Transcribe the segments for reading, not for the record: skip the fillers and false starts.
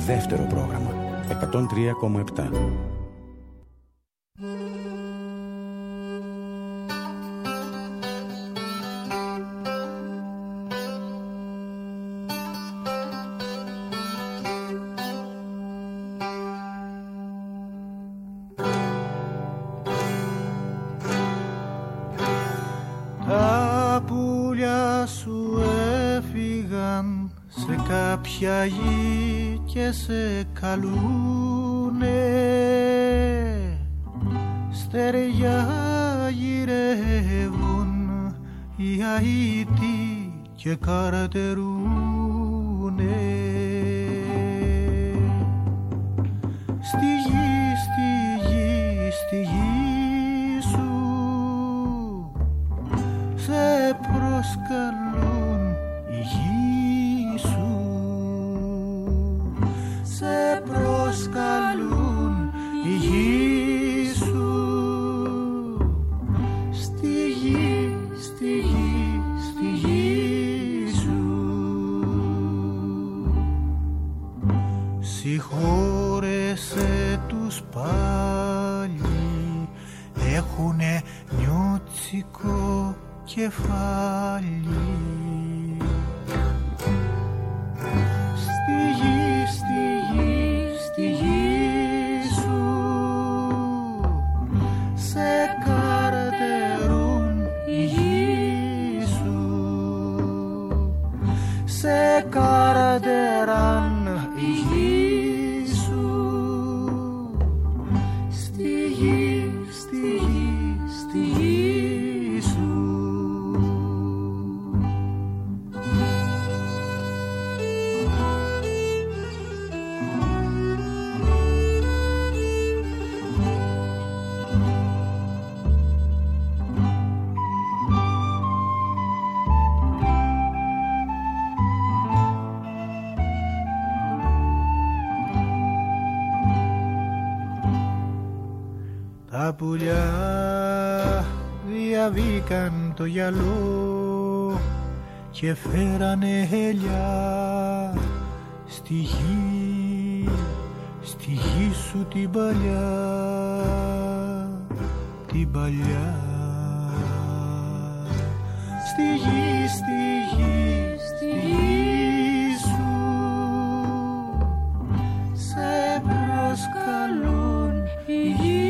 δεύτερο πρόγραμμα 103,7. Τα πουλιά σου έφυγαν σε κάποια γη και σε καλούνε, στεριά γυρεύουν οι αητοί και καρτερούνε. Στη γη, στη γη, στη γη σου σε προσκαλούν οι γη σου, σε προσκαλούν οι γη σου. Στη γη, στη γη, στη γη σου. Συγχώρεσέ τους πάλι, έχουνε νιούτσικο κεφάλι. Στη γη, στη γη, στη γη σου σε καρτερούν οι γη σου, σε καρτεράν οι γη σου. Στη γη, στη γη, στη γη σου. Τα πουλιά διαβήκαν το γυαλό και φέρανε ελιά στη γη, στη γη σου την παλιά, την παλιά. Στη γη, στη γη, στη γη σου σε προσκαλούν οι γη.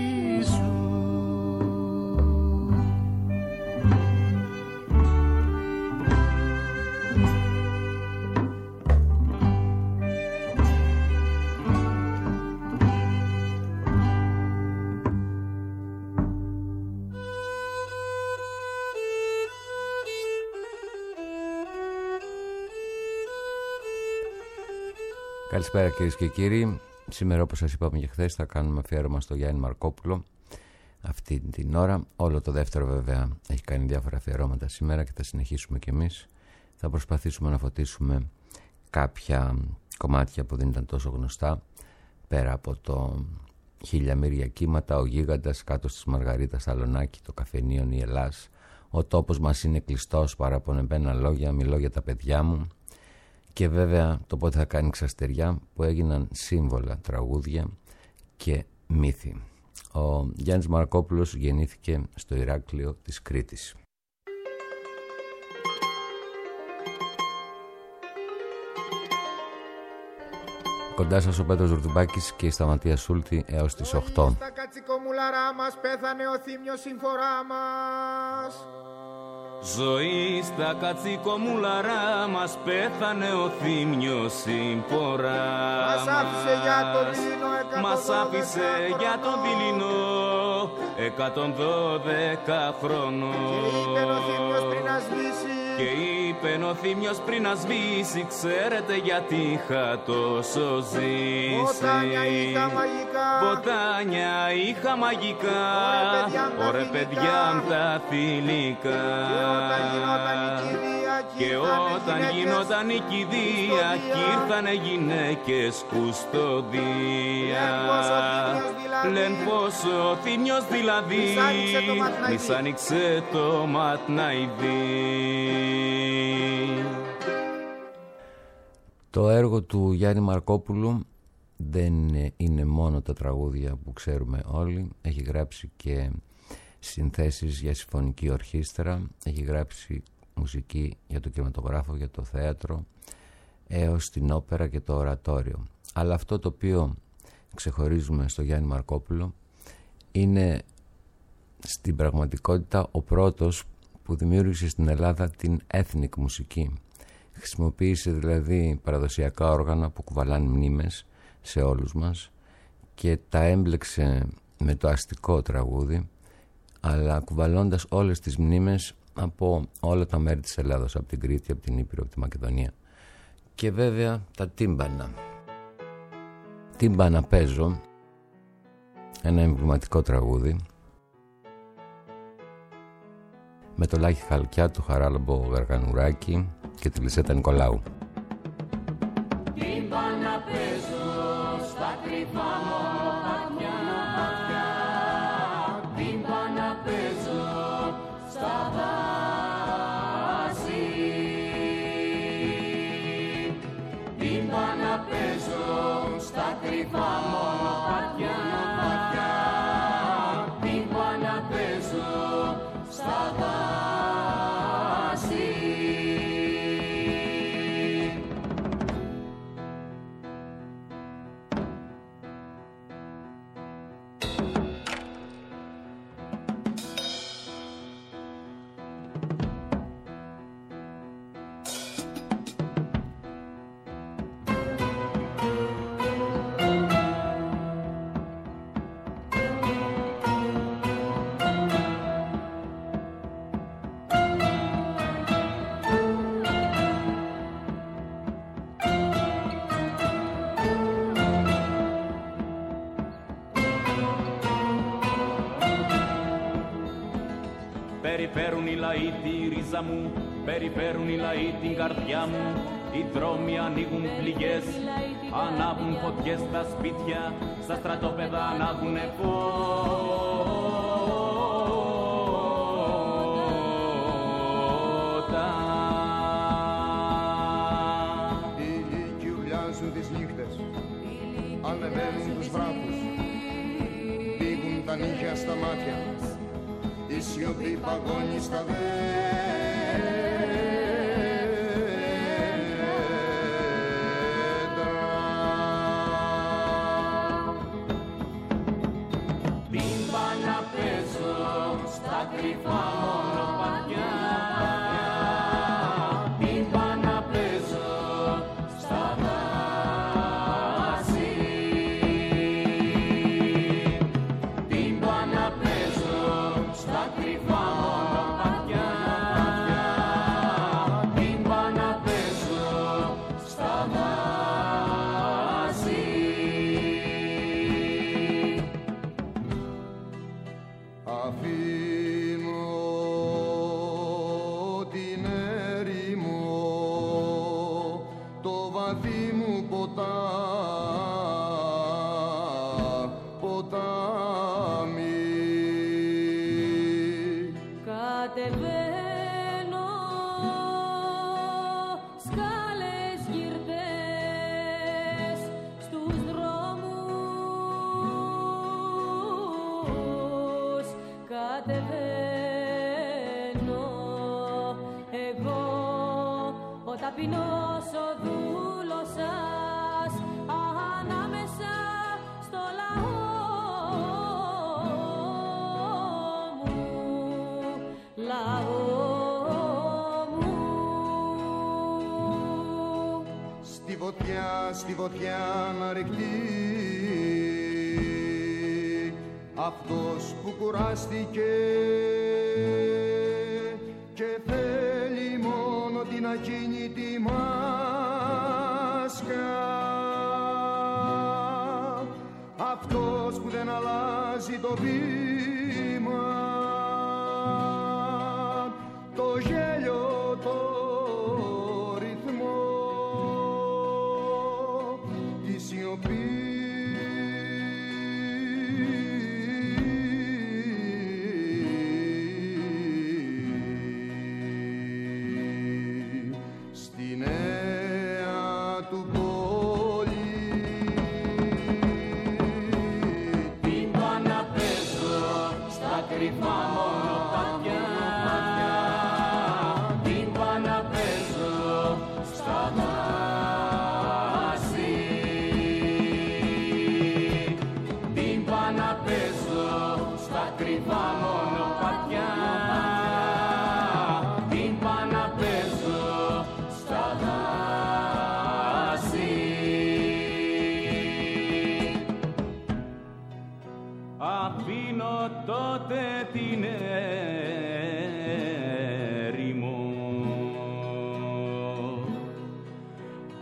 Καλησπέρα κυρίες και κύριοι. Σήμερα, όπως σας είπαμε και χθες, θα κάνουμε αφιέρωμα στο Γιάννη Μαρκόπουλο αυτή την ώρα. Όλο το δεύτερο βέβαια έχει κάνει διάφορα αφιερώματα σήμερα και θα συνεχίσουμε κι εμείς. Θα προσπαθήσουμε να φωτίσουμε κάποια κομμάτια που δεν ήταν τόσο γνωστά, πέρα από το Χιλιαμύρια κύματα, ο Γίγαντας, κάτω στις Μαργαρίτας, Σαλονάκι, το Καφενείο, η Ελλάς, ο τόπος μας είναι κλειστός, παραπονεμένα λόγια, μιλώ για τα παιδιά μου. Και βέβαια το πότε θα κάνει ξαστεριά, που έγιναν σύμβολα, τραγούδια και μύθοι. Ο Γιάννης Μαρκόπουλος γεννήθηκε στο Ηράκλειο της Κρήτης. Κοντά σας ο Πέτρος Ρουδουμπάκης και η Σταματία Σούλτη έως τις 8. Στα κατσικομουλαρά μας πέθανε ο θύμιος συμφορά μας. Ζωή στα κατσικομουλαρά μας πέθανε ο θύμιος συμπορά μας. Άφησε για το δειλινό 112 μας άφησε για το δειλινό 112 χρονών. Και είπε ο θύμιος πριν να σβήσει, και είπε ο θύμιος πριν να σβήσει, ξέρετε γιατί είχα τόσο ζήσει. Βοτάνια είχα μαγικά, Βοτάνια είχα μαγικά, ωραία παιδιά τα θηλυκά. Και όταν γινόταν η κηδεία κι ήρθανε γυναίκες κουστοδία. Λεν πως ο θύμιος δηλαδή μης άνοιξε το ματ να ειδεί. Το έργο του Γιάννη Μαρκόπουλου δεν είναι μόνο τα τραγούδια που ξέρουμε όλοι. Έχει γράψει και συνθέσεις για συμφωνική ορχήστρα, έχει γράψει μουσική για το κινηματογράφο, για το θέατρο, έως την όπερα και το ορατόριο. Αλλά αυτό το οποίο ξεχωρίζουμε στο Γιάννη Μαρκόπουλο είναι στην πραγματικότητα ο πρώτος που δημιούργησε στην Ελλάδα την ethnic μουσική. Χρησιμοποίησε δηλαδή παραδοσιακά όργανα που κουβαλάνε μνήμες σε όλους μας και τα έμπλεξε με το αστικό τραγούδι, αλλά κουβαλώντας όλες τις μνήμες από όλα τα μέρη της Ελλάδος, από την Κρήτη, από την Ήπειρο, από τη Μακεδονία. Και βέβαια τα τύμπανα. Τύμπανα παίζω, ένα εμβληματικό τραγούδι με το Λάκη Χαλκιά, το Χαράλαμπο Γαργανουράκη και τη Λυσέτα Νικολάου. Τύμπανα παίζω στα κρυφά μονοπάτια, τύμπανα παίζω στα δάση, τύμπανα παίζω στα κρυφά μονοπάτια, τύμπανα παίζω στα δάση. Περιφέρουν οι λαοί τη ρίζα μου, περιφέρουν οι λαοί την καρδιά μου. Οι δρόμοι ανοίγουν πληγές, ανάβουν φωτιές στα σπίτια, στα στρατόπεδα ανάβουνε φώτα. Οι λύκοι ουρλιάζουν τις νύχτες, ανεβαίνουν τους βράχους, πήγουν τα νύχια στα μάτια, η σιωπή παγώνει στα δέντρα. Τύμπανα παίζω στα κρυφά μονοπάτια, τύμπανα παίζω στα δάση, τύμπανα παίζω στα κρυφά μονοπάτια, τύμπανα παίζω στα δάση. Αφήνω την έρημο, το βαθύ μου ποτάμι. Κατεβαίνω σκάλες γυρτές στους δρόμους, κατεβαίνω εγώ ο ταπεινός ο δούλος σας ανάμεσα στο λαό μου, λαό μου. Στη φωτιά να ρηχτεί αυτός που κουράστηκε και θέλει μόνο την ακίνητη μάσκα, αυτός που δεν αλλάζει το βήμα, το γέλιο, το ρυθμό, τη σιωπή. Στη νέα του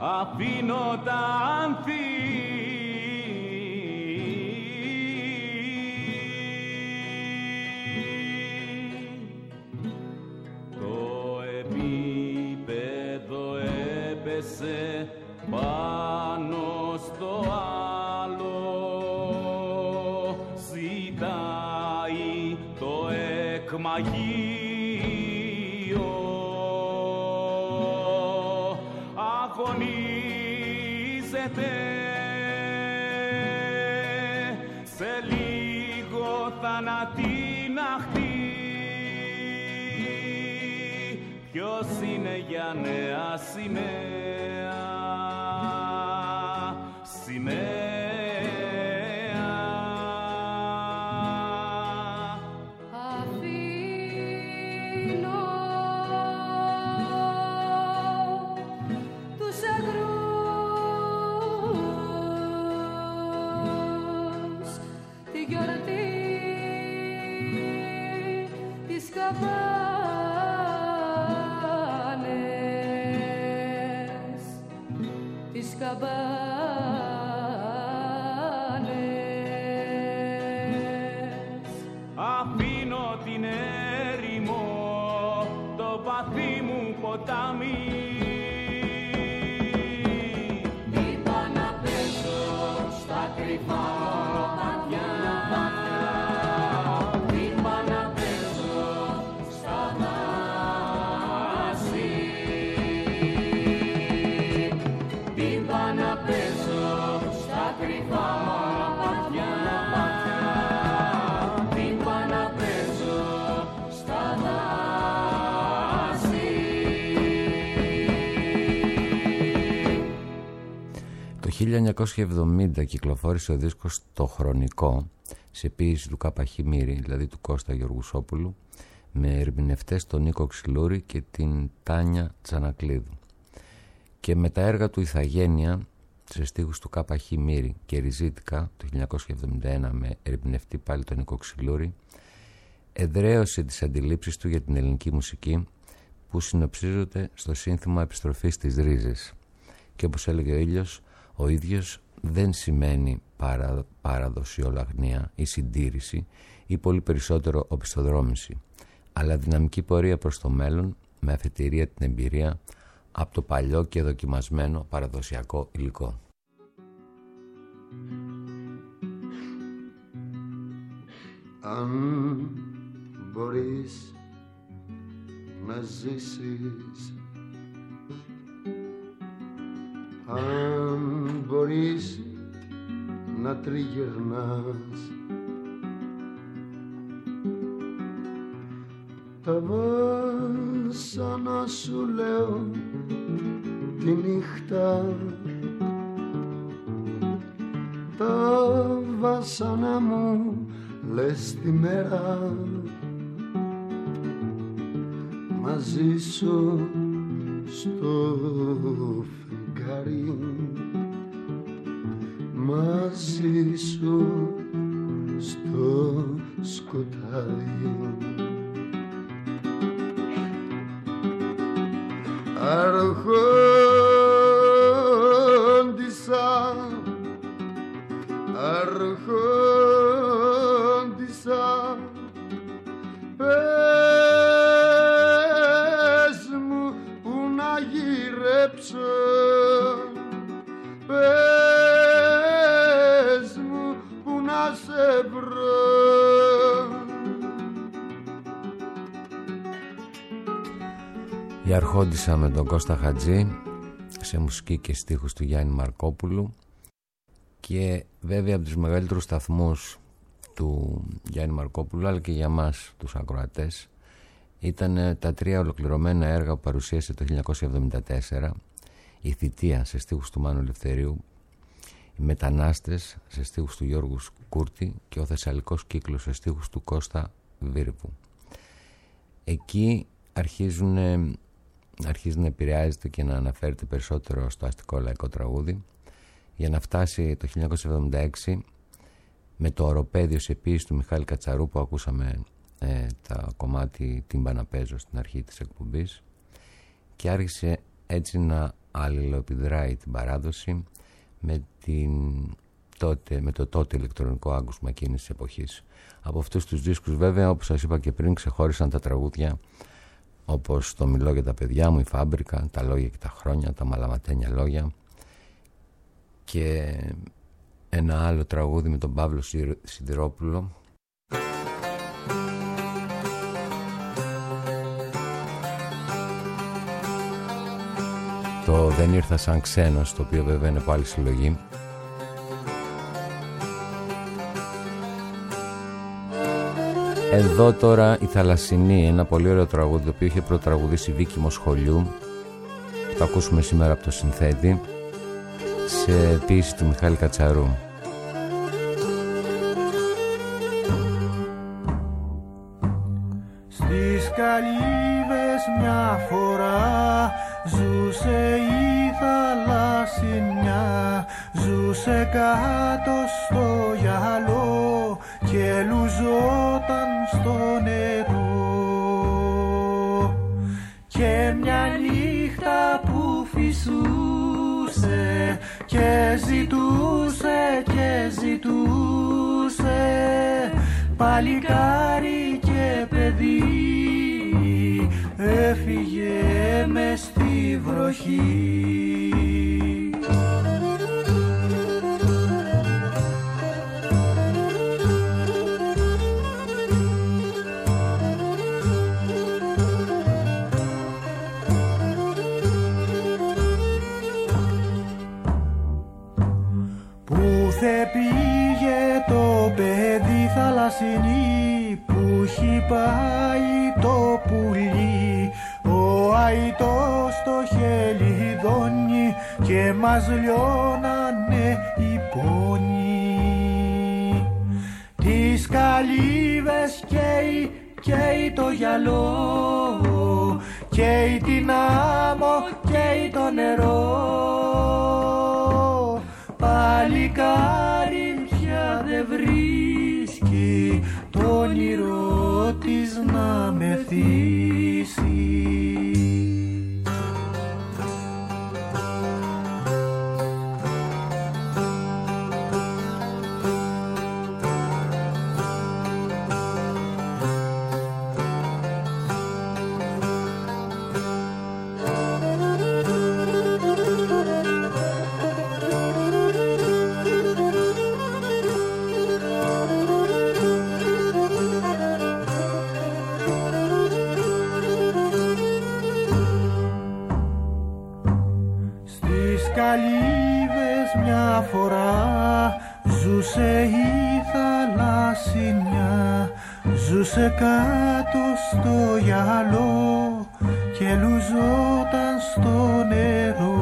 αφήνω τα άνθη. Το επίπεδο έπεσε πάνω στο άλλο, ζητάει το εκμαγείο, αγωνίζεται, σε λίγο θανατίναχτη. Ποιος είναι για νέα σημαία, σημαία. Αφήνω τους αγρούς τη γιορτή της καμπάνες, τις καμπάνες. Αφήνω την έρημο, το βαθύ μου ποτάμι. Είπα να πέσω στα κρυφά μονοπάτια. Είπα να πέσω στα δάση. Είπα να πέσω στα κρυφά μονοπάτια. Είπα να πέσω στα δάση. Το 1970 κυκλοφόρησε ο δίσκος «Το Χρονικό» σε ποίηση του Κάπα Χιμήρη, δηλαδή του Κώστα Γεωργουσόπουλου, με ερμηνευτές τον Νίκο Ξυλούρη και την Τάνια Τσανακλίδου. Και με τα έργα του «Ιθαγένεια» σε στίχους του Κάπα Χιμήρη και «Ριζίτικα» το 1971 με ερμηνευτή πάλι τον Νίκο Ξυλούρη, εδραίωσε τις αντιλήψεις του για την ελληνική μουσική που συνοψίζονται στο σύνθημα «Επιστροφή στις ρίζες». Και όπως έλεγε ο ίδιος δεν σημαίνει παραδοσιολαγνία ή συντήρηση ή πολύ περισσότερο οπισθοδρόμηση, αλλά δυναμική πορεία προς το μέλλον με αφετηρία την εμπειρία από το παλιό και δοκιμασμένο παραδοσιακό υλικό. Αν μπορείς να ζήσεις, αν μπορείς να τριγυρνάς, τα βάσανα σου λέω τη νύχτα, τα βάσανα μου λες τη μέρα, μαζί σου στο φεγγάρι, μαζί σου στο σκοτάδι. Αρχόντισσα, αρχόντισσα, πες μου που να γυρέψω, πες μου που να σε βρω. Η Αρχόντισσα με τον Κώστα Χατζή σε μουσική και στίχους του Γιάννη Μαρκόπουλου. Και βέβαια από τους μεγαλύτερους σταθμούς του Γιάννη Μαρκόπουλου, αλλά και για μας τους ακροατές, ήταν τα 3 ολοκληρωμένα έργα που παρουσίασε το 1974: η Θητεία σε στίχους του Μάνου Ελευθερίου, οι Μετανάστες σε στίχους του Γιώργου Κούρτη και ο Θεσσαλικός Κύκλος σε στίχους του Κώστα Βίρβου. Εκεί αρχίζει να επηρεάζεται και να αναφέρεται περισσότερο στο αστικό λαϊκό τραγούδι, για να φτάσει το 1976 με το Οροπέδιο σε ποίηση του Μιχάλη Κατσαρού, που ακούσαμε τα κομμάτι «Τύμπα να παίζω» στην αρχή της εκπομπής, και άρχισε έτσι να αλληλοεπιδράει την παράδοση με το τότε ηλεκτρονικό άγκουσμα εκείνης της εποχής. Από αυτούς τους δίσκους βέβαια, όπως σας είπα και πριν, ξεχώρισαν τα τραγούδια όπως το «Μιλώ για τα παιδιά μου», «Η Φάμπρικα», «Τα λόγια και τα χρόνια», «Τα μαλαματένια λόγια» και ένα άλλο τραγούδι με τον Παύλο Σιδηρόπουλο, το «Δεν ήρθα σαν ξένος», το οποίο βέβαια είναι από άλλη συλλογή. Εδώ τώρα η Θαλασσινή, ένα πολύ ωραίο τραγούδι το οποίο είχε προτραγουδήσει η Βίκη Μοσχολιού, το ακούσουμε σήμερα από το συνθέτη σε ποίηση του Μιχάλη Κατσαρού. Στις καλύβες μια φορά ζούσε η Θαλασσινιά, ζούσε κάτω στο γυαλό και λουζόταν στο νερό. Και μια νύχτα που φυσούσε και ζητούσε και ζητούσε παλικάρι και παιδί, έφυγε μες στη βροχή. Πούθε πήγε το παιδί Θαλασσινή, που έχει πάει το πουλί, ο αητός το χελιδόνι και μας λιώνανε οι πόνοι. Τις καλύβες καίει το γυαλό, καίει την άμμο, καίει το νερό. Παλικάρι πια δε βρίσκει το όνειρό της να μεθύσει. Καλύβες μια φορά ζούσε η Θαλασσινιά, ζούσε κάτω στο γυαλό και λουζόταν στο νερό.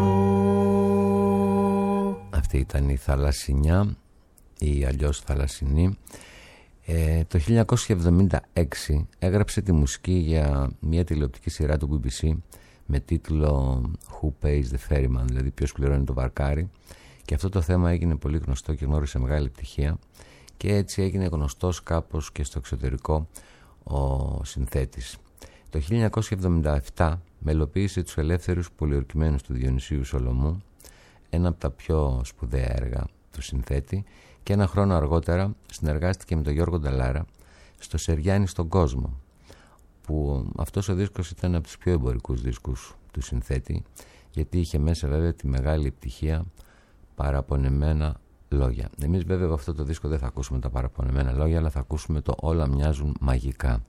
Αυτή ήταν η Θαλασσινιά ή αλλιώς Θαλασσινή. Το 1976 έγραψε τη μουσική για μια τηλεοπτική σειρά του BBC με τίτλο Who Pays the Ferryman, δηλαδή ποιος πληρώνει το βαρκάρι, και αυτό το θέμα έγινε πολύ γνωστό και γνώρισε μεγάλη επιτυχία και έτσι έγινε γνωστός κάπως και στο εξωτερικό ο συνθέτης. Το 1977 μελοποίησε τους Ελεύθερους Πολιορκημένους του Διονυσίου Σολομού, ένα από τα πιο σπουδαία έργα του συνθέτη, και ένα χρόνο αργότερα συνεργάστηκε με τον Γιώργο Νταλάρα στο Σεριάνι στον κόσμο, που αυτός ο δίσκος ήταν από τους πιο εμπορικούς δίσκους του συνθέτη, γιατί είχε μέσα βέβαια τη μεγάλη επιτυχία Παραπονεμένα λόγια. Εμείς βέβαια από αυτό το δίσκο δεν θα ακούσουμε τα παραπονεμένα λόγια, αλλά θα ακούσουμε το Όλα μοιάζουν μαγικά.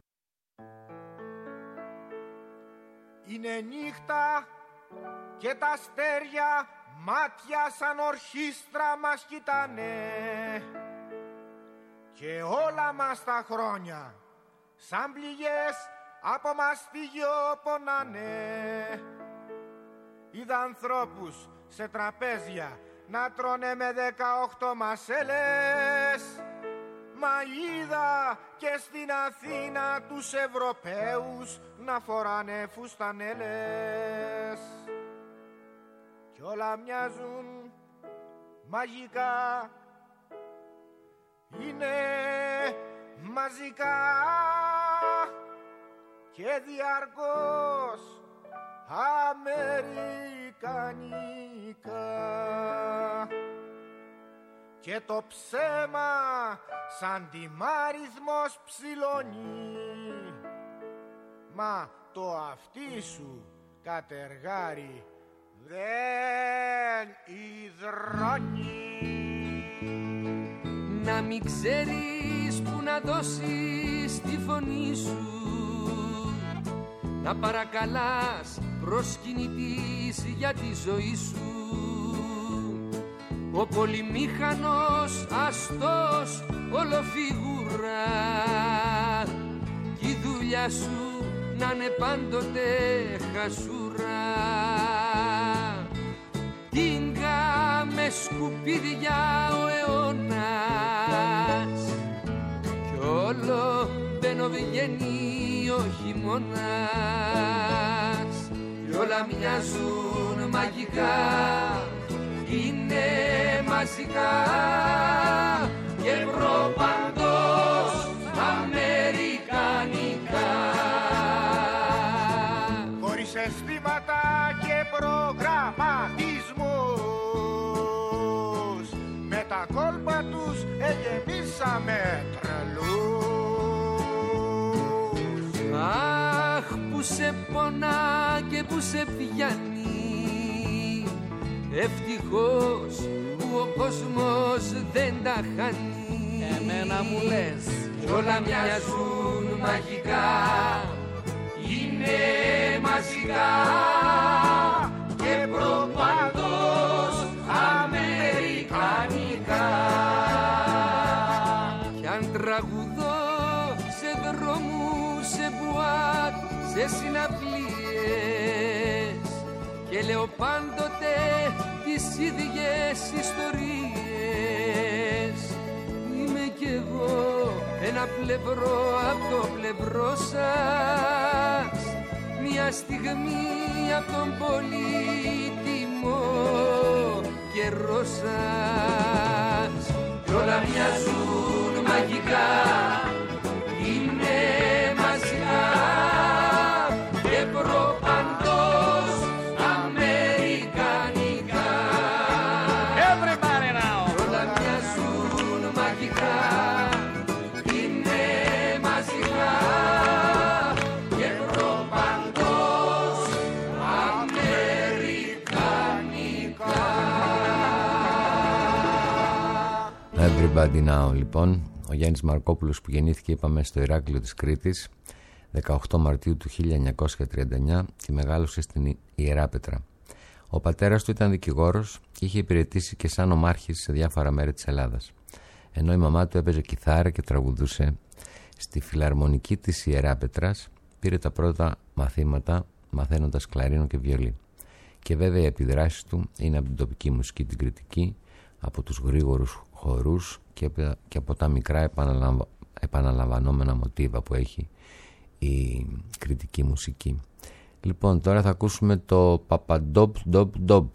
Είναι νύχτα και τα αστέρια μάτια σαν ορχήστρα μας κοιτάνε, και όλα μας τα χρόνια σαν πληγές από μαστίγιο πονάνε. Είδα ανθρώπους σε τραπέζια να τρώνε με 18 μασέλες, μα είδα και στην Αθήνα τους Ευρωπαίους να φοράνε φουστανέλες. Κι όλα μοιάζουν μαγικά, είναι μαζικά και διαρκώς Αμερικανικά. και το ψέμα σαν τιμάρισμος ψηλώνει, μα το αυτί σου κατεργάρι δεν υδρώνει. Να μην ξέρεις που να δώσεις τη φωνή σου, να παρακαλάς προσκυνητής για τη ζωή σου. Ο πολυμήχανος αστός ολοφίγουρα, κι η δουλειά σου να είναι πάντοτε χασούρα. Τίγκα με σκουπίδια ο αιώνας, κι όλο μπαίνω βγαίνει ο χειμώνας. Κι όλα μοιάζουν μαγικά, είναι μαζικά και προπαντός αμερικανικά. Χωρίς αισθήματα και προγραμματισμούς, με τα κόλπα τους εγεμίσαμε τρελούς. Αχ, που σε πονά και που σε πιάνει, ευτυχώς που ο κόσμος δεν τα χάνει. Εμένα μου λες κι όλα μοιάζουν μαγικά, είναι μαζικά και προπαντός αμερικανικά. Κι αν τραγουδώ σε δρόμους, σε μπουάτ, σε συναυλίες, και λέω πάντοτε τις ίδιες ιστορίες, είμαι κι εγώ ένα πλευρό από το πλευρό σας, μια στιγμή από τον πολύτιμο καιρό σας. Κι όλα μοιάζουν μαγικά, είναι μαζικά και προπαντός αμερικανικά. Everybody now. Κι όλα μοιάζουν μαγικά, είναι μαζικά και προπαντός αμερικανικά. Everybody now, λοιπόν. Ο Γιάννης Μαρκόπουλος, που γεννήθηκε, είπαμε, στο Ηράκλειο της Κρήτης 18 Μαρτίου του 1939 και μεγάλωσε στην Ιεράπετρα. Ο πατέρας του ήταν δικηγόρος και είχε υπηρετήσει και σαν ομάρχης σε διάφορα μέρη της Ελλάδας, ενώ η μαμά του έπαιζε κιθάρα και τραγουδούσε. Στη φιλαρμονική της Ιεράπετρας πήρε τα πρώτα μαθήματα μαθαίνοντας κλαρίνο και βιολί. Και βέβαια οι επιδράσεις του είναι από την τοπική μουσική, την κρητική, από τους γρήγορους χορούς και από τα μικρά επαναλαμβανόμενα μοτίβα που έχει η κρητική μουσική. Λοιπόν, τώρα θα ακούσουμε το Παπαντόπ Ντόπ Ντόπ.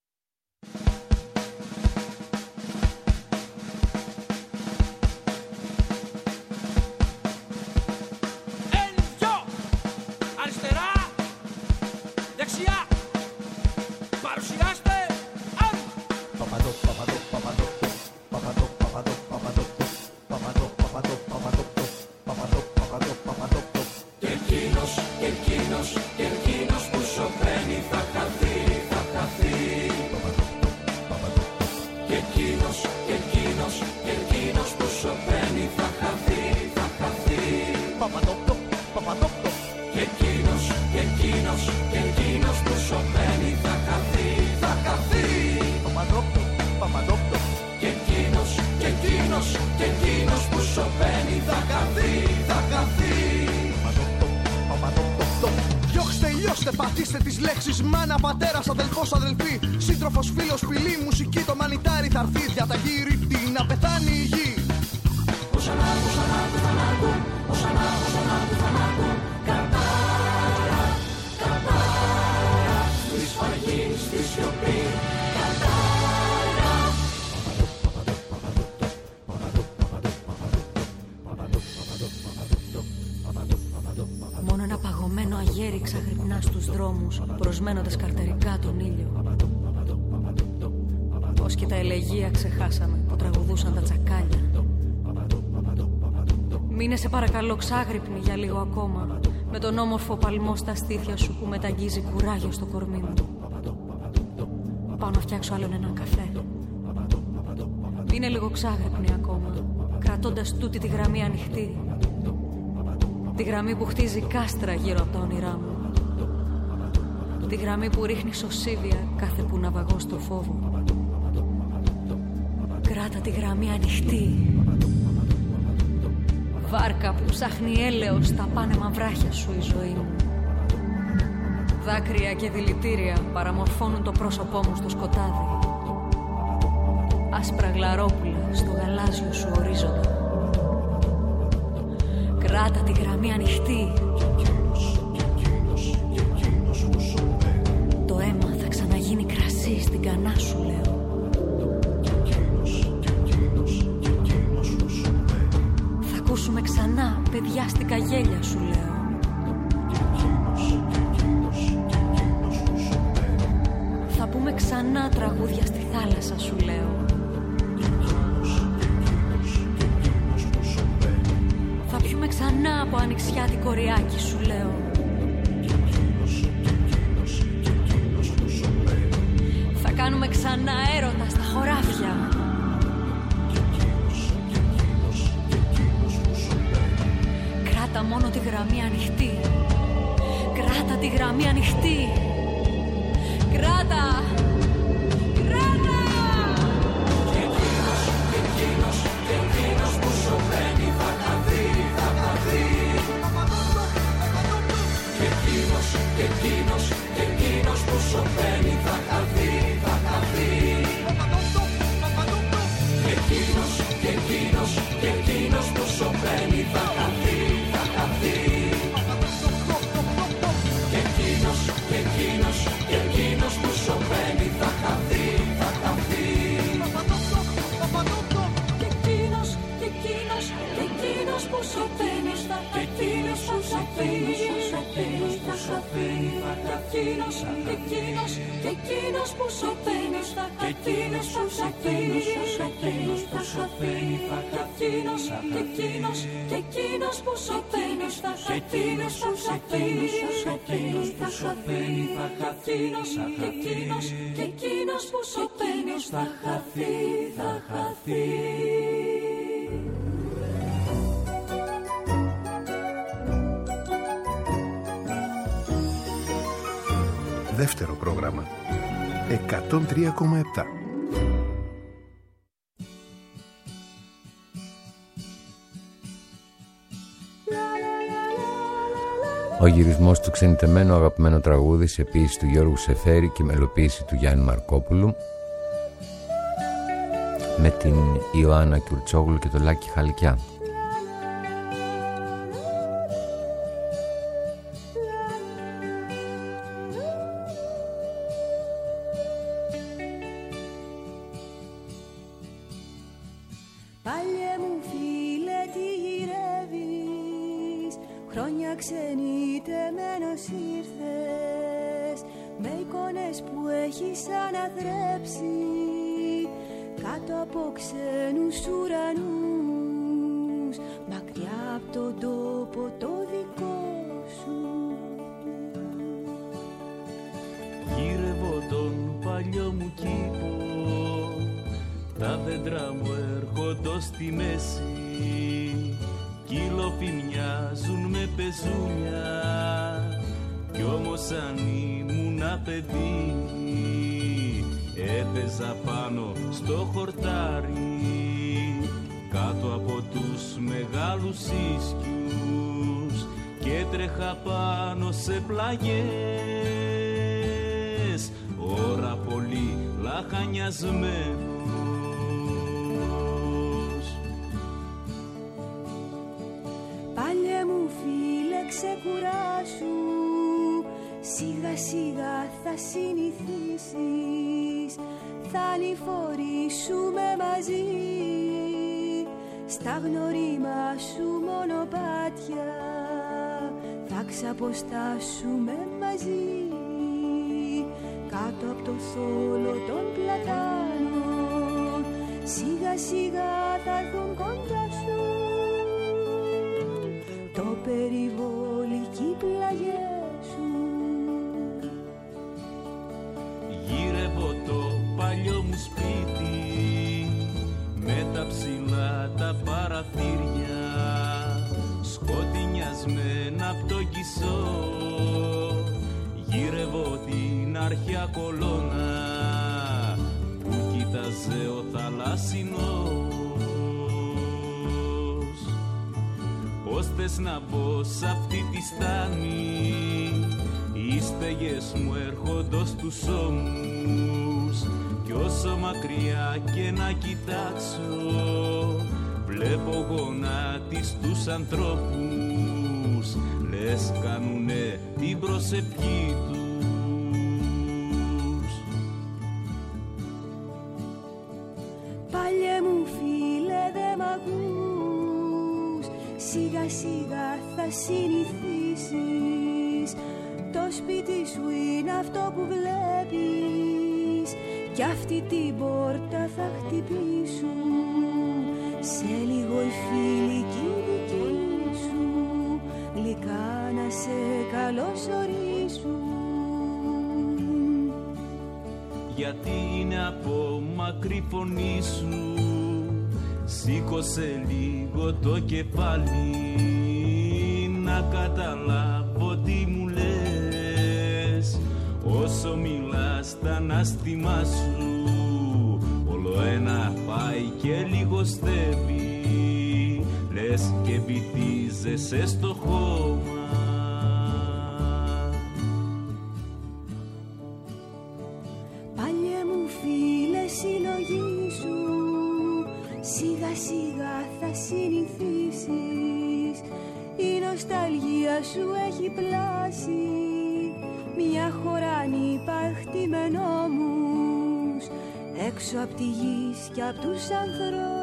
Πατήστε τις λέξεις μάνα, πατέρας, αδελφός, αδελφή, σύντροφος, φίλος, φιλή, μουσική, το μανιτάρι θα έρθει, διαταγή ρητή, να πεθάνει η γη. Οσανά του θανάτου, οσανά του θανάτου, κατάρα, κατάρα, στη σφαγή, στη σιωπή, κατάρα. Μόνο ένα παγωμένο αγέρι ξαγρυπνά στους δρόμους. δρόμους προσμένοντες καρτερικά τον ήλιο. Ως και τα ελεγεία ξεχάσαμε που τραγουδούσαν τα τσακάλια. Μείνε σε παρακαλώ ξάγρυπνη για λίγο ακόμα, με τον όμορφο παλμό στα στήθια σου που μεταγγίζει κουράγιο στο κορμί μου. Πάω να φτιάξω άλλον έναν καφέ. Μείνε λίγο ξάγρυπνη ακόμα, κρατώντας τούτη τη γραμμή ανοιχτή. Τη γραμμή που χτίζει κάστρα γύρω από τα όνειρά μου. Τη γραμμή που ρίχνει σωσίβια κάθε που ναυαγώ στο φόβο. Κράτα τη γραμμή ανοιχτή. Βάρκα που ψάχνει έλεος στα πάνεμα βράχια σου η ζωή μου. Δάκρυα και δηλητήρια παραμορφώνουν το πρόσωπό μου στο σκοτάδι. Άσπρα γλαρόπουλα στο γαλάζιο σου ορίζοντα. Κράτα τη γραμμή ανοιχτή. Το αίμα θα ξαναγίνει κρασί στην κανά σου, λέω. Θα ακούσουμε ξανά παιδιάστικα γέλια σου, λέω. Θα πούμε ξανά τραγούδια στη θάλασσα σου, λέω. Θα πιούμε ξανά από ανοιξιάτικο ριάκι σου, λέω. Θα κάνουμε ξανά έρωτα στα χωράφια. Κράτα μόνο τη γραμμή ανοιχτή. Κράτα τη γραμμή ανοιχτή. Κράτα! Κράτα! Και εκείνος που σωπαίνει θα χαθεί, θα χαθεί. Και εκείνος που σωπαίνει θα χαθεί, θα χαθεί. Και εκείνος που σωπαίνει θα χαθεί, θα χαθεί. Και εκείνος που σωπαίνει θα χαθεί, θα χαθεί. Και εκείνος που σωπαίνει θα χαθεί, θα χαθεί. Και εκείνος που σωπαίνει θα χαθεί, θα χαθεί. Και εκείνος που σωπαίνει θα χαθεί, θα χαθεί. Και εκείνος που σωπαίνει θα χαθεί, θα χαθεί. Δεύτερο πρόγραμμα 103,7. Ο γυρισμός του ξενιτεμένο αγαπημένο τραγούδι σε ποίηση του Γιώργου Σεφέρη και μελοποίηση του Γιάννη Μαρκόπουλου, με την Ιωάννα Κιουρτσόγλου και το Λάκη Χαλκιά. Παλιέ μου φίλε τι γυρεύεις, χρόνια ξενιτεμένος ήρθες, με εικόνες που έχεις αναθρέψει κάτω από ξένους ουρανούς, μακριά από τον τόπο το δικό σου. Γύρευω τον παλιό μου κήπο, τα δέντρα μου έρχονται στη μέση, κι οι λόφοι μοιάζουν με πεζούνια, κι όμως αν ήμουνα παιδί έπαιζα πάνω στο χορτάρι, κάτω από τους μεγάλους ίσκιους, και έτρεχα πάνω σε πλαγιές, ώρα πολύ λαχανιασμένο. Παλιέ μου φίλε ξεκουράσου, σιγά σιγά θα συνηθίσεις, θα ανηφορήσουμε μαζί στα γνωρίμα σου μονοπάτια, θα ξαποστάσουμε μαζί. κάτω από το θόλο των πλατάνων σιγά σιγά θα έρθουν κοντά σου το περιβόλι κι οι πλαγιές σου. Γύρευω το παλιό μου σπίτι με τα ψηλά τα παραθύρια σκοτεινιασμένα απ' το κισό. Γύρευω την αρχαία κολόνα που κοίταζε ο θαλάσσινος. Πώς θες να μπω σ' αυτή τη στάνη, οι στεγές μου έρχονται στους ώμους κι όσο μακριά και να κοιτάξω βλέπω γονάτις τους ανθρώπους, λες κάνουνε την προσευχή τους. Παλιέ μου φίλε δε μ' ακούς, σιγά σιγά θα συνηθίσεις. Το σπίτι σου είναι αυτό που βλέπεις κι αυτή την πόρτα θα χτυπήσουν. Σε λίγο οι φίλοι κι οι δικοί σου γλυκά να σε καλωσορίσουν. Γιατί είναι από μακρύ φωνή σου, σήκωσε λίγο το κεφάλι να καταλάβω τι μου λες. Όσο μιλάς τα ανάστημά σου όλο ένα πάει και λιγοστεύει, λες και βυθίζεσαι στο χώμα. Παλιέ μου φίλε συλλογήσου, σιγά σιγά θα συνηθίσεις. Η νοσταλγία σου έχει πλάσει μια χώρα ανυπαρκτημένους έξω απ' τη γης και απ' τους ανθρώπους.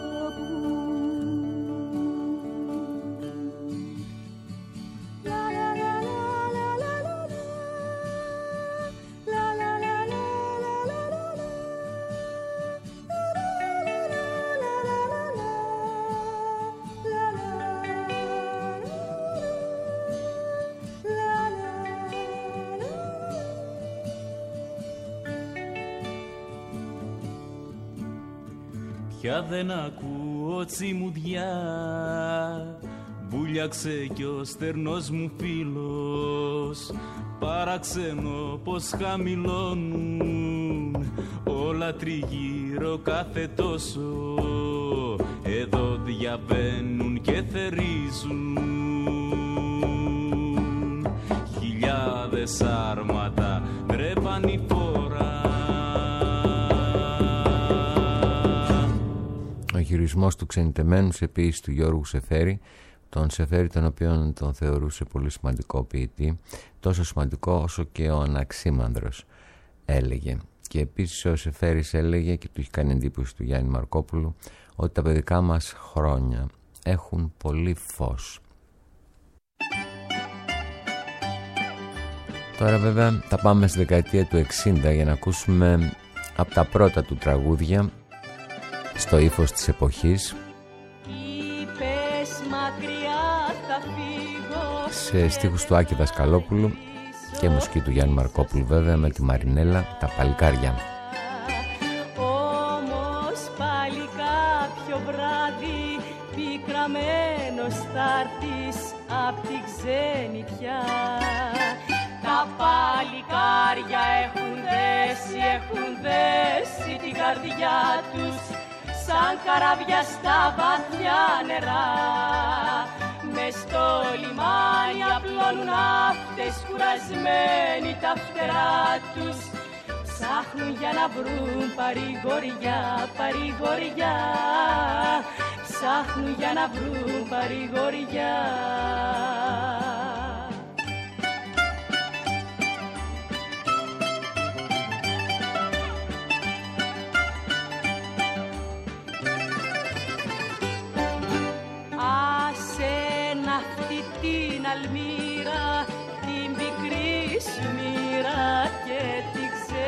Πια δεν ακούω τσιμουδιά, βούλιαξε κι ο στερνός μου φίλος. Παραξενώ πως χαμηλώνουν όλα τριγύρω κάθε τόσο. Εδώ διαβαίνουν και θερίζουν χιλιάδες άρματα ντρέπαν η φορά. Ο χειρισμός του ξενιτεμένου σε ποίηση του Γιώργου Σεφέρη, τον Σεφέρη τον οποίον τον θεωρούσε πολύ σημαντικό ποιητή, τόσο σημαντικό όσο και ο Αναξίμανδρος έλεγε. Και επίσης ο Σεφέρης έλεγε, και του είχε κάνει εντύπωση του Γιάννη Μαρκόπουλου, ότι τα παιδικά μας χρόνια έχουν πολύ φως. Τώρα βέβαια θα πάμε στη δεκαετία του 60 για να ακούσουμε από τα πρώτα του τραγούδια στο ύφος της εποχής, σε στίχους του Άκη Δασκαλόπουλου και μουσική του Γιάννη Μαρκόπουλου βέβαια, με τη Μαρινέλα, τα παλικάρια. Όμως πάλι κάποιο βράδυ πικραμένος θα έρθεις απ' τη ξενιτιά. Τα παλικάρια έχουν δέσει την καρδιά τους σαν καράβια στα βαθιά νερά. Μες στο λιμάνι απλώνουν ναύτες κουρασμένοι τα φτερά τους. Ψάχνουν για να βρουν παρηγοριά, παρηγοριά. Ψάχνουν για να βρουν παρηγοριά. Αλμύρα, την πικρή σου μοίρα και τη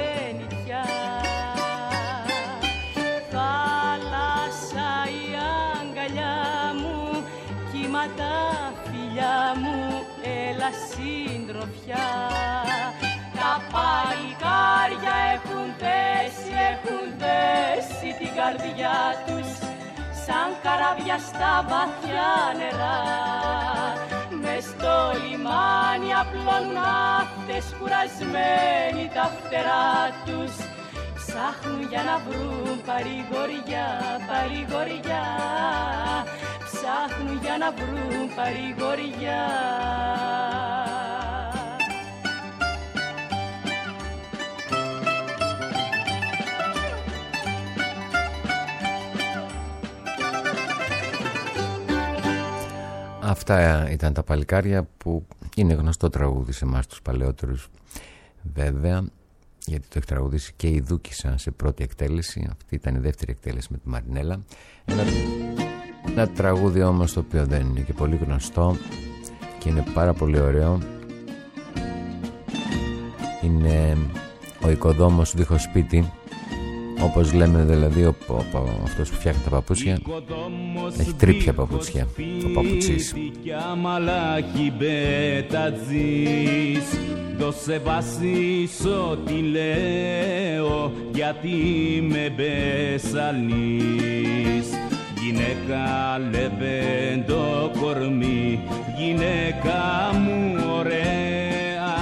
συντροφιά. Τα παλικάρια έχουν δέσει την καρδιά τους σαν καράβια στα βαθιά νερά. Μες στο λιμάνι απλώνουν ναύτες κουρασμένοι τα φτερά τους. Ψάχνουν για να βρουν παρηγοριά, παρηγοριά. Ψάχνουν για να βρουν παρηγοριά. Αυτά ήταν τα παλικάρια, που είναι γνωστό τραγούδι σε εμάς τους παλαιότερους βέβαια, γιατί το έχει τραγουδήσει και η Δούκισσα σε πρώτη εκτέλεση. Αυτή ήταν η δεύτερη εκτέλεση με τη Μαρινέλα. Ένα τραγούδι όμως το οποίο δεν είναι και πολύ γνωστό και είναι πάρα πολύ ωραίο. Είναι ο οικοδόμος δίχως σπίτι, όπως λέμε δηλαδή αυτός που φτιάχνει τα παπούτσια έχει τρίπια παπούτσια, ο παπουτσής. Δώσε Βασίσ ό,τι λέω, γιατί με μπεσαλείς. Γυναίκα λεβέντο κορμί, γυναίκα μου ωραία,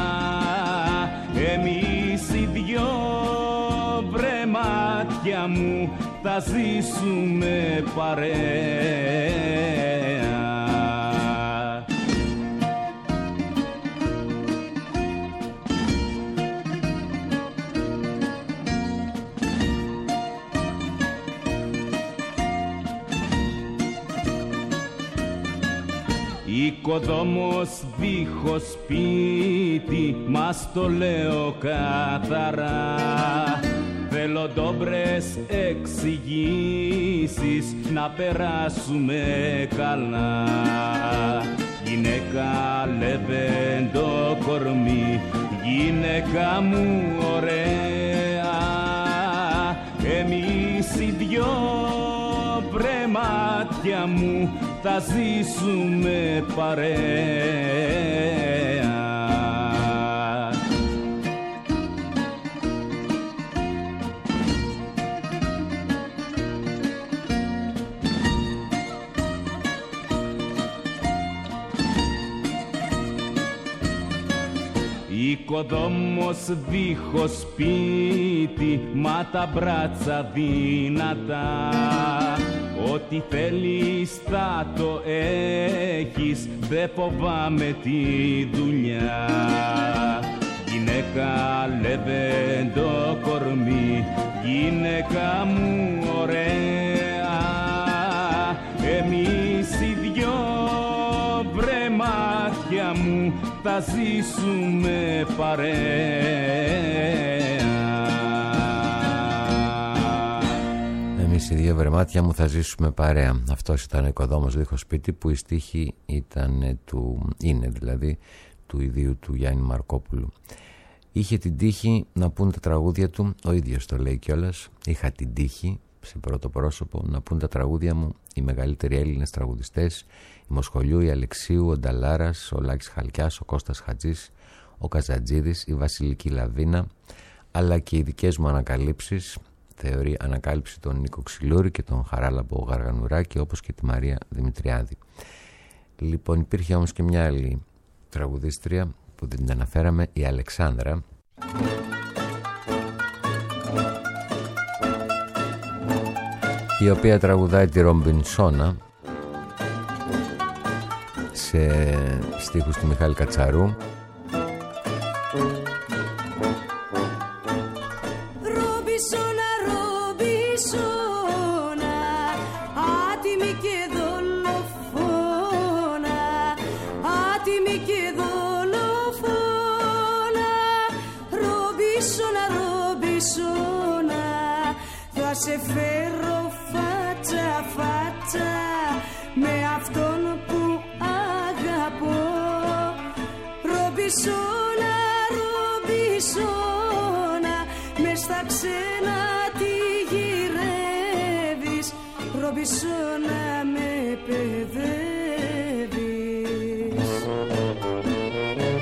εμείς οι δυο βρε μάτια μου θα ζήσουμε παρέα. Οικοδόμος δίχως σπίτι, μας το λέω καθαρά. Θέλω ντόμπρες εξηγήσεις, να περάσουμε καλά. Γυναίκα λεβέντο κορμί, γυναίκα μου ωραία, εμείς οι δυο βρε μάτια μου θα ζήσουμε παρέα. Οικοδόμος δίχως σπίτι, μα τα μπράτσα δυνατά. Ό,τι θέλεις θα το έχεις, δεν φοβάμαι τη δουλειά. Γυναίκα λεβέντο κορμί, γυναίκα μου ωραία, εμείς οι δυο βρε μάτια μου θα ζήσουμε παρέα. Εμείς οι δύο βρεμάτια μου θα ζήσουμε παρέα. Αυτός ήταν ο οικοδόμος δίχως σπίτι, που η στίχη είναι δηλαδή του ιδίου του Γιάννη Μαρκόπουλου. Είχε την τύχη να πούν τα τραγούδια του, ο ίδιος το λέει κιόλας, είχα την τύχη σε πρώτο πρόσωπο να πούν τα τραγούδια μου οι μεγαλύτεροι Έλληνες τραγουδιστές, η Μοσχολιού, η Αλεξίου, ο Νταλάρας, ο Λάκης Χαλκιάς, ο Κώστας Χατζής, ο Καζατζίδης, η Βασιλική Λαβίνα, αλλά και οι δικές μου ανακαλύψεις. Θεωρεί ανακάλυψη τον Νίκο Ξυλούρη και τον Χαράλαμπο Γαργανουράκη, όπως και τη Μαρία Δημητριάδη. Λοιπόν, υπήρχε όμως και μια άλλη τραγουδίστρια που δεν την αναφέραμε, η Αλεξάνδρα, η οποία τραγουδάει τη Ρομπινσόνα σε στίχους του Μιχάλη Κατσαρού. Σε φέρω φάτσα φάτσα με αυτόν που αγαπώ. Ρομπισόνα, Ρομπισόνα, μες στα ξένα τι γυρεύεις. Ρομπισόνα, με παιδεύεις.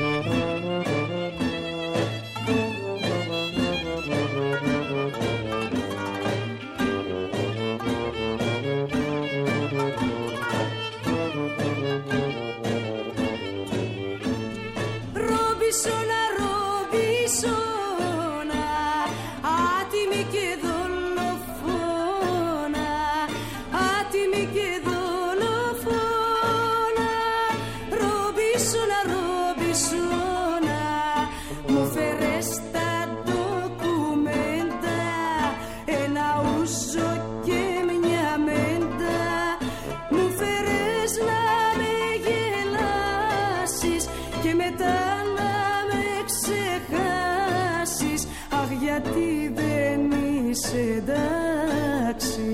άτιμη και δολοφόνα, άτιμη και δολοφόνα, Ρομπισόνα, Ρομπισόνα, μου φέρες τα ντοκουμέντα, ένα ούζο και μια μέντα, μου φέρες να με γελάσεις και μετά να με ξεχάσεις. Αχ, γιατί δεν είσαι εντάξει.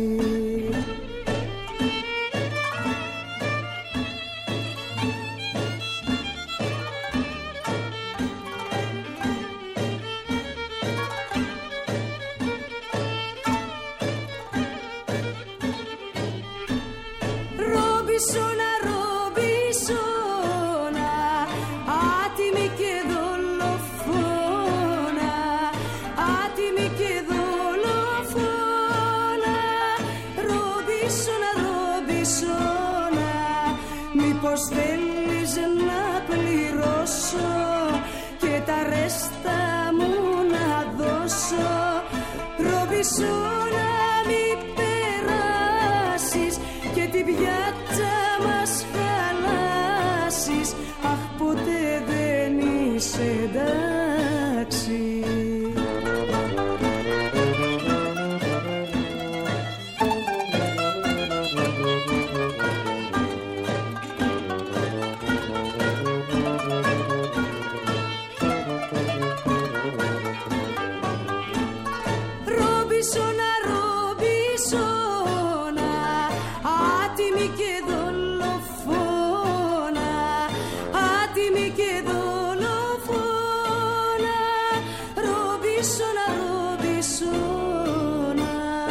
Ρομπισόνα, Ρομπισόνα, άτιμη και δολοφόνα, άτιμη και δολοφόνα, Ρομπισόνα, Ρομπισόνα, μήπως θέλεις να πληρώσω και τα ρέστα μου να δώσω. Ρομπισόνα, μη περάσεις και την πιάτσα μας χαλάσεις. Αχ, ποτέ δεν είσαι εντάξει. Ρομπισόνα, Ρομπισόνα, άτιμη και δολοφόνα, άτιμη και δολοφόνα, Ρομπισόνα, Ρομπισόνα.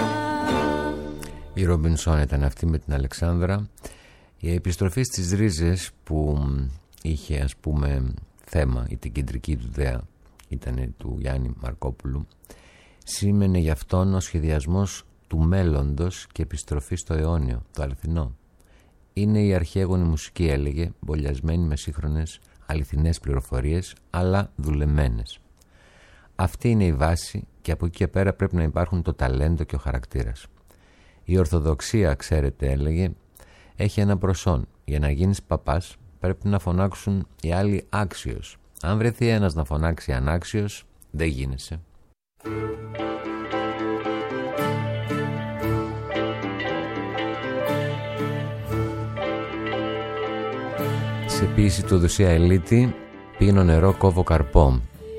Η Ρομπινσόν ήταν αυτή με την Αλεξάνδρα. Η επιστροφή στις ρίζες που είχε, ας πούμε, θέμα, ή την κεντρική του ιδέα ήταν του Γιάννη Μαρκόπουλου, σήμαινε γι' αυτόν ο σχεδιασμός του μέλλοντος και επιστροφή στο αιώνιο, το αληθινό. Είναι η αρχαίγονη μουσική, έλεγε, μπολιασμένη με σύγχρονες αληθινές πληροφορίες, αλλά δουλεμένες. Αυτή είναι η βάση και από εκεί και πέρα πρέπει να υπάρχουν το ταλέντο και ο χαρακτήρας. Η Ορθοδοξία, ξέρετε, έλεγε, έχει ένα προσόν. Για να γίνεις παπάς πρέπει να φωνάξουν οι άλλοι άξιος. Αν βρεθεί ένας να φωνάξει ανάξιος, δεν γίνεσαι. Σε ποίηση του Οδυσσέα Ελίτη, πίνω νερό, κόβω καρπό.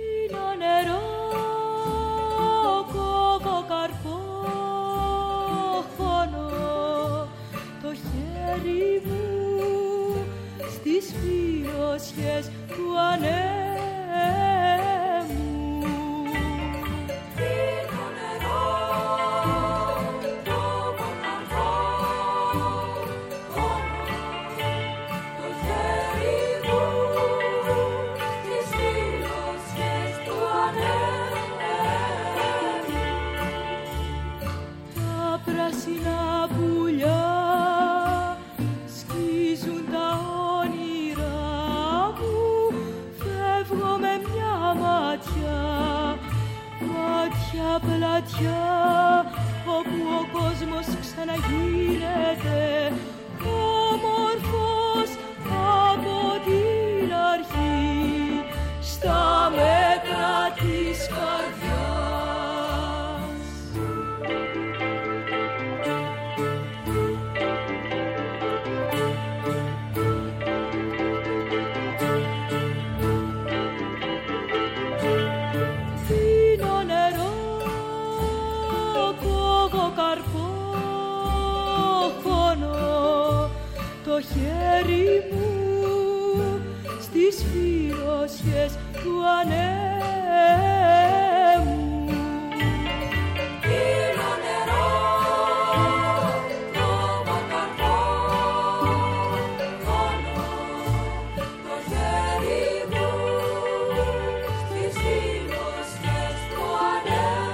Όπου ο κόσμος ξαναγίνεται όμορφος από την αρχή, στα μέτρα της καρδιάς. Πίνω νερό, κόβω καρπό, χώνω το χέρι μου στις φυρώσιες του ανέμου. Πίνω νερό, κόβω καρπό, χώνω το χέρι μου στις φυρώσιες του ανέμου.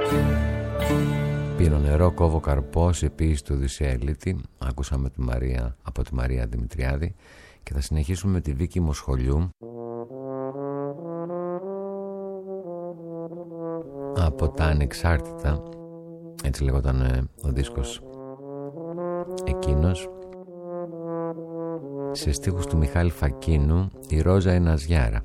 Πίνω νερό, κόβω καρπό, σε ποίηση του Οδυσσέα Ελίτη. Άκουσαμε από τη Μαρία Δημητριάδη και θα συνεχίσουμε με τη Βίκη Μοσχολιού από τα Ανεξάρτητα, έτσι λέγονταν ο δίσκος εκείνος, σε στίχους του Μιχάλη Φακίνου, η Ρόζα είναι Αζιάρα.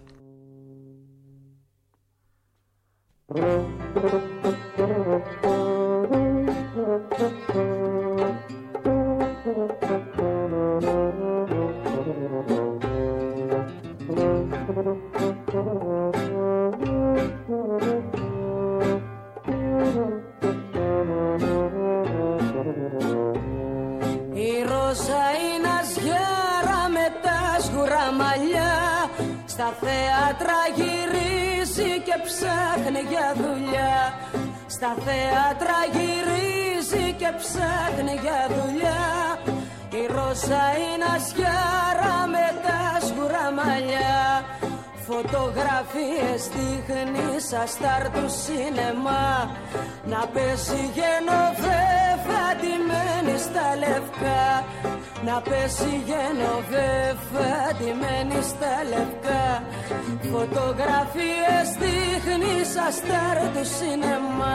Στα θέατρα γυρίζει και ψάχνει για δουλειά. Στα θέατρα γυρίζει και ψάχνει για δουλειά. Η Ρώσα είναι αζιάρα με τα σκουρά μαλλιά. Φωτογραφίες δείχνει σαν στάρ του σινεμά. Να πέσει Γενοβέφα ντυμένη στα λευκά. Να πέσει Γενοβέφα ντυμένη στα λευκά. Φωτογραφίες δείχνει σαν στάρ του σινεμά.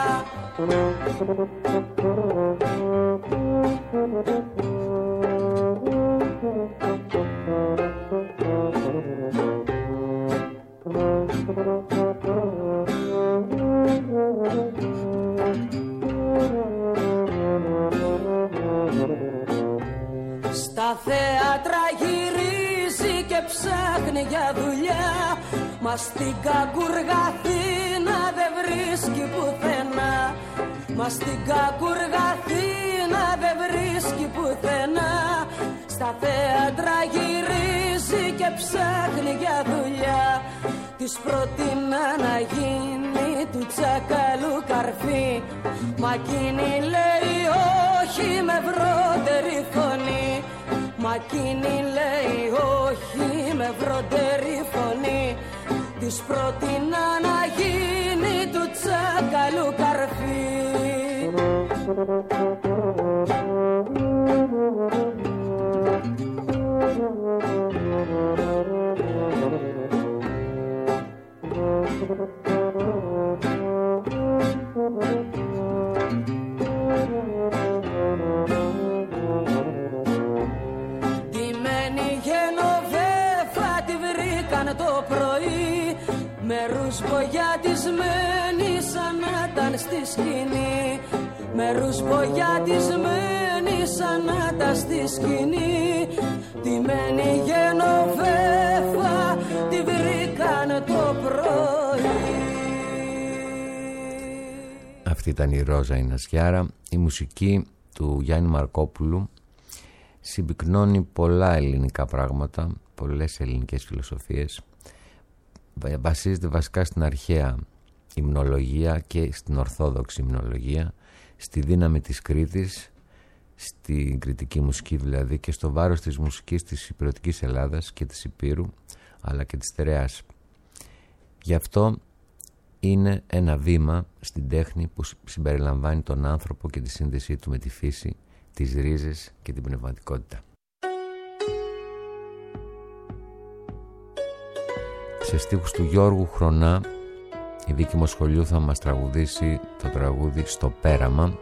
Στα θέατρα γυρίζει και ψάχνει για δουλειά. Μα στην Κακουργαθήνα δεν βρίσκει πουθενά. Μα στην Κακουργαθήνα δεν βρίσκει πουθενά. Στα θέατρα γυρίζει και ψάχνει για δουλειά. Της πρότεινα να γίνει του τσακαλού καρφί. Μα εκείνη λέει όχι με βρότερη φωνή. Μα εκείνη λέει όχι με βρότερη φωνή. Της πρότεινα να γίνει του τσακαλού καρφί. Ντυμένη Γενοβέφα τη βρήκαν το πρωί. Με ρουσμπογιατισμένη σαν να ήταν στη σκηνή. Με ρουσμπογιατισμένη σαν να ήταν στη σκηνή. Ντυμένη Γενοβέφα τη βρήκαν το πρωί. Αυτή ήταν η Ρόζα είναι Αζιάρα. Η μουσική του Γιάννη Μαρκόπουλου συμπυκνώνει πολλά ελληνικά πράγματα, πολλές ελληνικές φιλοσοφίες. Βασίζεται βασικά στην αρχαία υμνολογία και στην ορθόδοξη υμνολογία, στη δύναμη της Κρήτης, στην κρητική μουσική δηλαδή, και στο βάρος της μουσικής της υπηρετικής Ελλάδας και της Υπήρου, αλλά και της Στερεάς. Γι' αυτό είναι ένα βήμα στην τέχνη που συμπεριλαμβάνει τον άνθρωπο και τη σύνδεσή του με τη φύση, τις ρίζες και την πνευματικότητα. Σε στίχους του Γιώργου Χρονά, η Βίκη Μοσχολιού θα μας τραγουδήσει το τραγούδι «Στο πέραμα».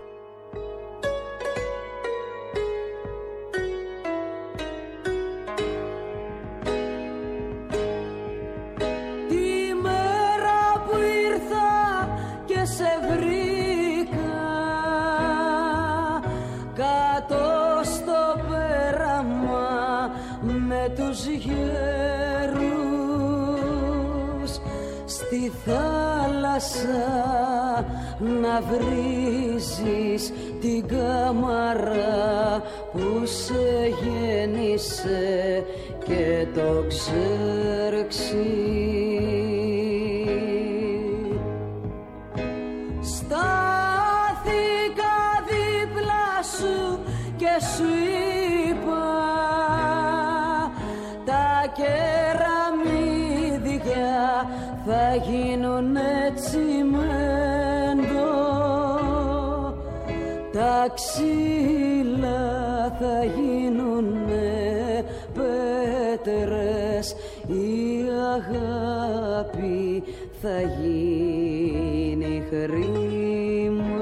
Τη μέρα που ήρθα και σε βρήκα κάτω στο πέραμα με τους γέρους στη θάλασσα να βρίζεις την κάμαρα που σε γέννησε και το ξέρξει. Στάθηκα δίπλα σου και σου είπα τα κεραμίδια θα γίνουνε τσιμέντο. τα ξύλα θα γίνουνε πέτρες, η αγάπη θα γίνει χρήμα.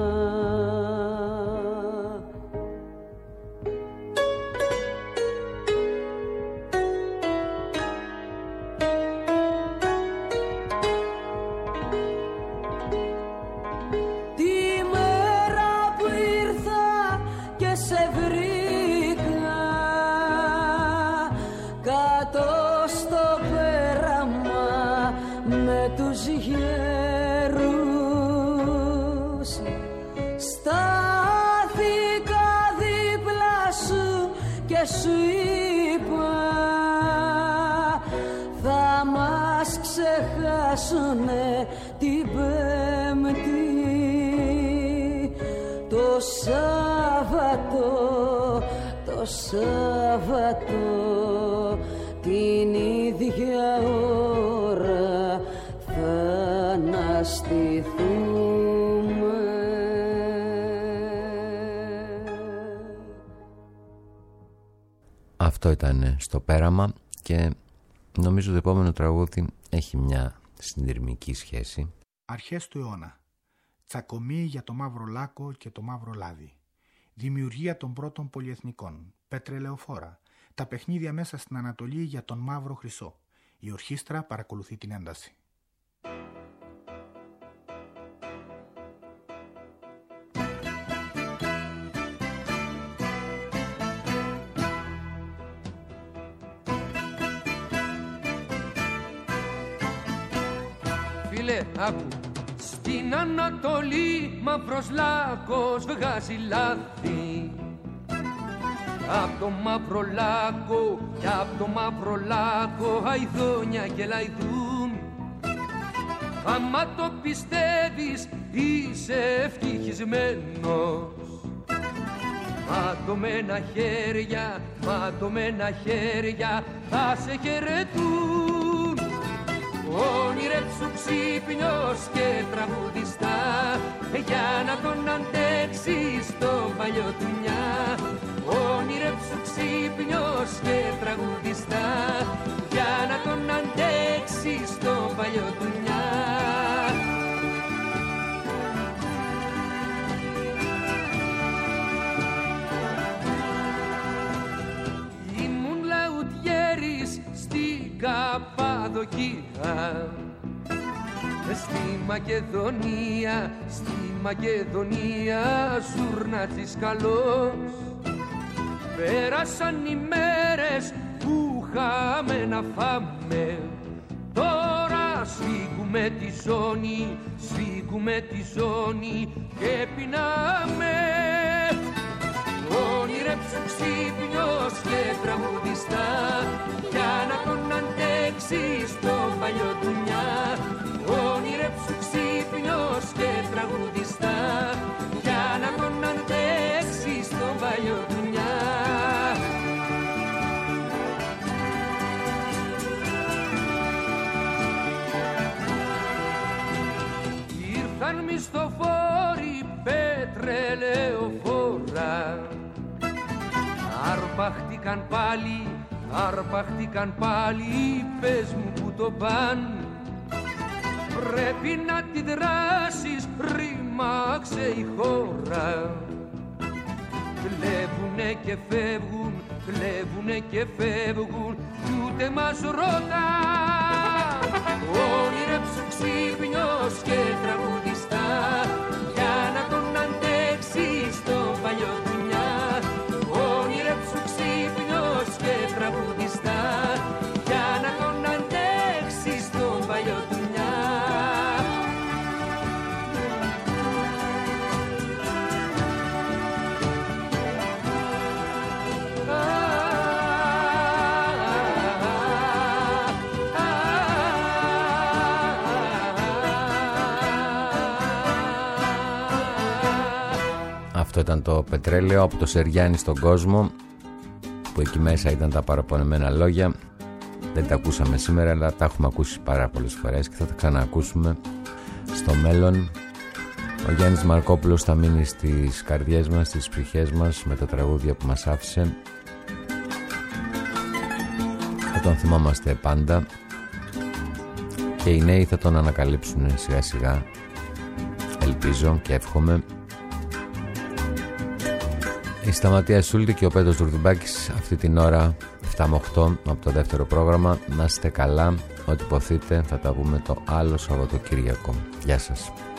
Σου είπα θα μας ξεχάσουνε την Πέμπτη, το Σάββατο την ίδια ώρα θα αναστηθούμε. Αυτό ήταν στο πέραμα και νομίζω το επόμενο τραγούδι έχει μια συνδρομική σχέση. Αρχές του αιώνα. Τσακωμοί για το μαύρο λάκκο και το μαύρο λάδι. Δημιουργία των πρώτων πολυεθνικών. Πετρελαιοφόρα. Τα παιχνίδια μέσα στην Ανατολή για τον μαύρο χρυσό. Η ορχήστρα παρακολουθεί την ένταση. Φίλε, άκου. Στην Ανατολή μαύρος λάκκος βγάζει λάδι. Απ' το μαύρο λάκκο και απ' το μαύρο λάκκο αηδόνια και λαϊδούν. Άμα το πιστεύεις είσαι ευτυχισμένος. Ματωμένα χέρια θα σε χαιρετούν. Όνειρεψου ξύπνιος και τραγουδιστά για να τον αντέξεις το παλιωτουνιά. Όνειρεψου ξύπνιος και τραγουδιστά για να τον αντέξεις το παλιωτουνιά. Ήμουν λαουτιέρης στην Καπαδοκία, στη Μακεδονία ζουρνάτζης καλός. Πέρασαν οι μέρες που είχαμε να φάμε. Τώρα σφίγγουμε τη ζώνη και πεινάμε. Όνειρεψου ξύπνιος και τραγουδιστά για να τον αντέξεις το παλιωτουνιά. Όνειρεψου ξύπνιος και τραγουδιστά για να τον αντέξεις το παλιωτουνιά. Ήρθαν μισθοφόροι πετρελαιοφόρα. Αρπαχτήκαν πάλι, πες μου που το παν. Πρέπει να τη δράσεις, ρήμαξε η χώρα. Κλέβουνε και φεύγουν κι ούτε μας ρωτά. Όνειρεψου ξύπνιος και τραγουδιστά για να τον αντέξεις το παλιωτουνιά. Όνειρεψου ξύπνιος και τραγουδιστά για να τον αντέξεις το παλιωτουνιά. Αυτό ήταν το πετρέλαιο από το Σεριάννη στον κόσμο, που εκεί μέσα ήταν τα παραπονεμένα λόγια. Δεν τα ακούσαμε σήμερα, αλλά τα έχουμε ακούσει πάρα πολλές φορές και θα τα ξαναακούσουμε στο μέλλον. Ο Γιάννης Μαρκόπουλος θα μείνει στις καρδιές μας, στις ψυχές μας με τα τραγούδια που μας άφησε. Θα τον θυμόμαστε πάντα και οι νέοι θα τον ανακαλύψουν σιγά σιγά, ελπίζω και εύχομαι. Η Σταματία Σούλτη και ο Πέτρος Δουρδουμπάκης αυτή την ώρα 7 με 8 από το δεύτερο πρόγραμμα. Να είστε καλά, ό,τι ποθείτε θα τα πούμε το άλλο Σαββατοκύριακο. Γεια σας.